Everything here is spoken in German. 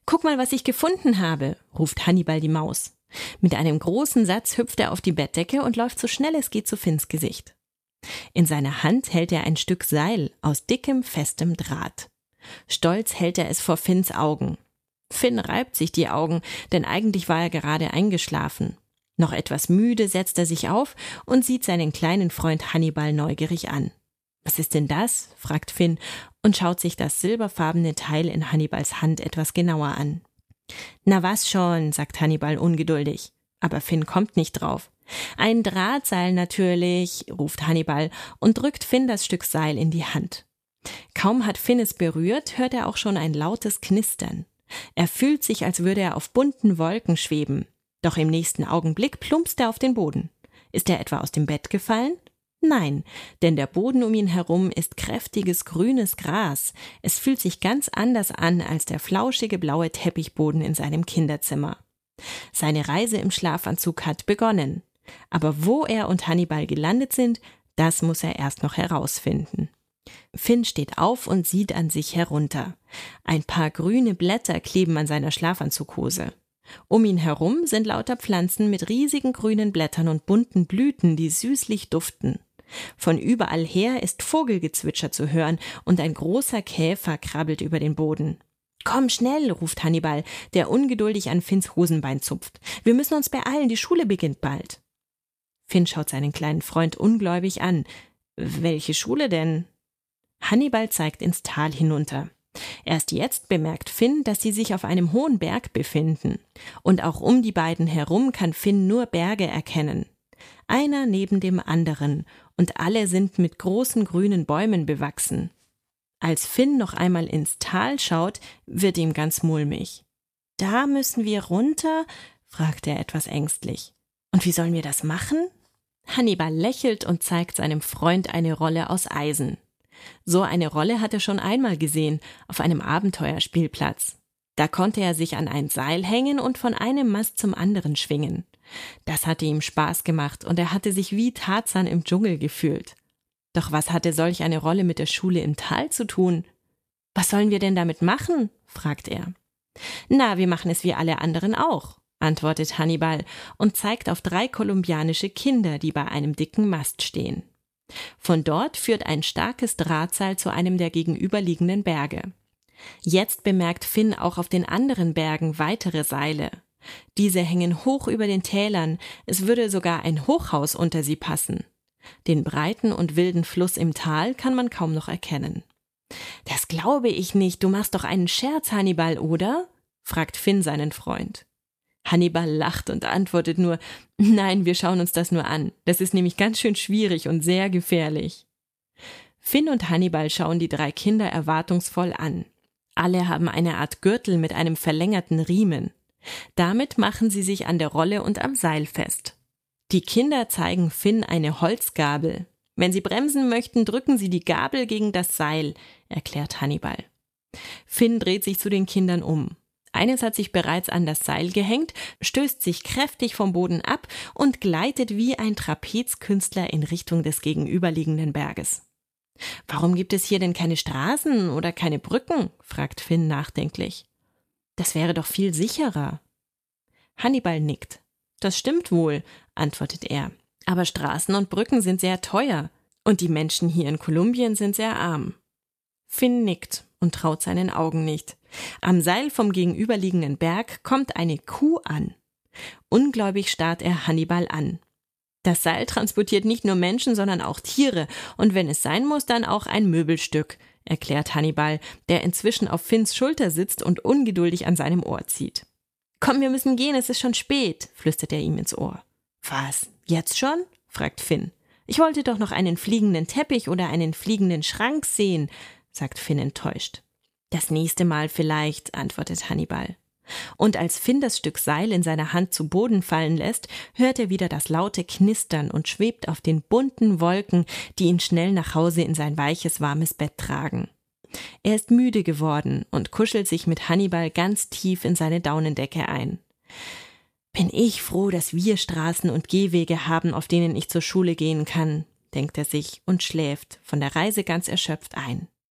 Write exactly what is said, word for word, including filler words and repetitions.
»Guck mal, was ich gefunden habe«, ruft Hannibal die Maus. Mit einem großen Satz hüpft er auf die Bettdecke und läuft so schnell es geht zu Finns Gesicht. In seiner Hand hält er ein Stück Seil aus dickem, festem Draht. Stolz hält er es vor Finns Augen. Finn reibt sich die Augen, denn eigentlich war er gerade eingeschlafen. Noch etwas müde setzt er sich auf und sieht seinen kleinen Freund Hannibal neugierig an. »Was ist denn das?« fragt Finn und schaut sich das silberfarbene Teil in Hannibals Hand etwas genauer an. »Na was schon«, sagt Hannibal ungeduldig. Aber Finn kommt nicht drauf. »Ein Drahtseil natürlich«, ruft Hannibal und drückt Finn das Stück Seil in die Hand. Kaum hat Finn es berührt, hört er auch schon ein lautes Knistern. Er fühlt sich, als würde er auf bunten Wolken schweben. Doch im nächsten Augenblick plumpst er auf den Boden. Ist er etwa aus dem Bett gefallen? Nein, denn der Boden um ihn herum ist kräftiges grünes Gras. Es fühlt sich ganz anders an als der flauschige blaue Teppichboden in seinem Kinderzimmer. Seine Reise im Schlafanzug hat begonnen. Aber wo er und Hannibal gelandet sind, das muss er erst noch herausfinden. Finn steht auf und sieht an sich herunter. Ein paar grüne Blätter kleben an seiner Schlafanzughose. Um ihn herum sind lauter Pflanzen mit riesigen grünen Blättern und bunten Blüten, die süßlich duften. Von überall her ist Vogelgezwitscher zu hören und ein großer Käfer krabbelt über den Boden. »Komm schnell«, ruft Hannibal, der ungeduldig an Finns Hosenbein zupft. »Wir müssen uns beeilen, die Schule beginnt bald.« Finn schaut seinen kleinen Freund ungläubig an. »Welche Schule denn?« Hannibal zeigt ins Tal hinunter. Erst jetzt bemerkt Finn, dass sie sich auf einem hohen Berg befinden. Und auch um die beiden herum kann Finn nur Berge erkennen. Einer neben dem anderen, und alle sind mit großen grünen Bäumen bewachsen. Als Finn noch einmal ins Tal schaut, wird ihm ganz mulmig. »Da müssen wir runter?« fragt er etwas ängstlich. »Und wie sollen wir das machen?« Hannibal lächelt und zeigt seinem Freund eine Rolle aus Eisen. So eine Rolle hat er schon einmal gesehen, auf einem Abenteuerspielplatz. Da konnte er sich an ein Seil hängen und von einem Mast zum anderen schwingen. Das hatte ihm Spaß gemacht und er hatte sich wie Tarzan im Dschungel gefühlt. Doch was hatte solch eine Rolle mit der Schule im Tal zu tun? »Was sollen wir denn damit machen?« fragt er. »Na, wir machen es wie alle anderen auch«, antwortet Hannibal und zeigt auf drei kolumbianische Kinder, die bei einem dicken Mast stehen. Von dort führt ein starkes Drahtseil zu einem der gegenüberliegenden Berge. Jetzt bemerkt Finn auch auf den anderen Bergen weitere Seile. Diese hängen hoch über den Tälern, es würde sogar ein Hochhaus unter sie passen. Den breiten und wilden Fluss im Tal kann man kaum noch erkennen. »Das glaube ich nicht, du machst doch einen Scherz, Hannibal, oder?« fragt Finn seinen Freund. Hannibal lacht und antwortet nur, »Nein, wir schauen uns das nur an. Das ist nämlich ganz schön schwierig und sehr gefährlich.« Finn und Hannibal schauen die drei Kinder erwartungsvoll an. Alle haben eine Art Gürtel mit einem verlängerten Riemen. Damit machen sie sich an der Rolle und am Seil fest. Die Kinder zeigen Finn eine Holzgabel. »Wenn Sie bremsen möchten, drücken Sie die Gabel gegen das Seil«, erklärt Hannibal. Finn dreht sich zu den Kindern um. Eines hat sich bereits an das Seil gehängt, stößt sich kräftig vom Boden ab und gleitet wie ein Trapezkünstler in Richtung des gegenüberliegenden Berges. »Warum gibt es hier denn keine Straßen oder keine Brücken?« fragt Finn nachdenklich. »Das wäre doch viel sicherer.« Hannibal nickt. »Das stimmt wohl«, antwortet er. »Aber Straßen und Brücken sind sehr teuer und die Menschen hier in Kolumbien sind sehr arm.« Finn nickt und traut seinen Augen nicht. Am Seil vom gegenüberliegenden Berg kommt eine Kuh an. Ungläubig starrt er Hannibal an. Das Seil transportiert nicht nur Menschen, sondern auch Tiere und wenn es sein muss, dann auch ein Möbelstück, erklärt Hannibal, der inzwischen auf Finns Schulter sitzt und ungeduldig an seinem Ohr zieht. »Komm, wir müssen gehen, es ist schon spät«, flüstert er ihm ins Ohr. »Was, jetzt schon?« fragt Finn. »Ich wollte doch noch einen fliegenden Teppich oder einen fliegenden Schrank sehen«, sagt Finn enttäuscht. »Das nächste Mal vielleicht«, antwortet Hannibal. Und als Finn das Stück Seil in seiner Hand zu Boden fallen lässt, hört er wieder das laute Knistern und schwebt auf den bunten Wolken, die ihn schnell nach Hause in sein weiches, warmes Bett tragen. Er ist müde geworden und kuschelt sich mit Hannibal ganz tief in seine Daunendecke ein. »Bin ich froh, dass wir Straßen und Gehwege haben, auf denen ich zur Schule gehen kann«, denkt er sich und schläft, von der Reise ganz erschöpft, ein.